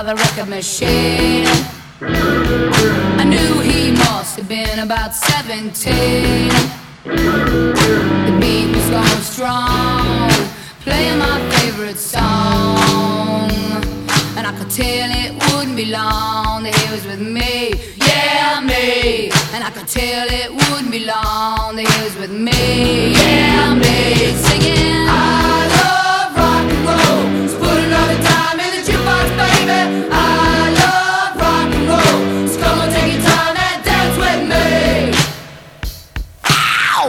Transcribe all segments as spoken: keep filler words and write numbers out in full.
the record machine. I knew he must have been about seventeen. The beat was going strong, playing my favorite song, and I could tell it wouldn't be long that he was with me, yeah, me. And I could tell it wouldn't be long that he was with me, yeah, me. Singing, I love rock and roll, let's put another time in the jukebox, baby. I love rock and roll, so come on, take your time and dance with me. Ow!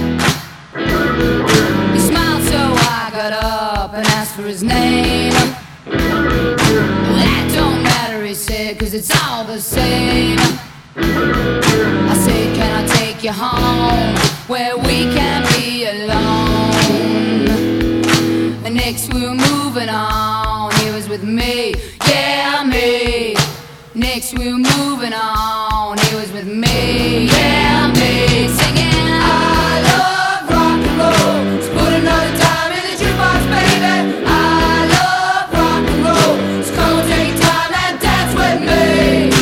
He smiled, so I got up and asked for his name. Well, that don't matter, he said, cause it's all the same. I said, can I take you home where we can be alone? And next we were moving on, he was with me, yeah, me. Next we were moving on, he was with me, yeah, me. Singing, I love rock and roll, let's put another time in the jukebox, baby. I love rock and roll, so come on, take your time and dance with me.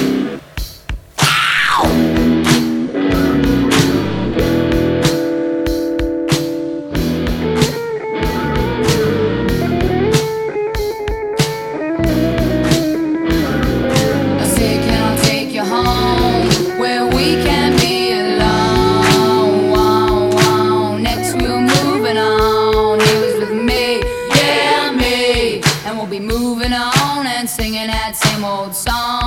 Moving on and singing that same old song.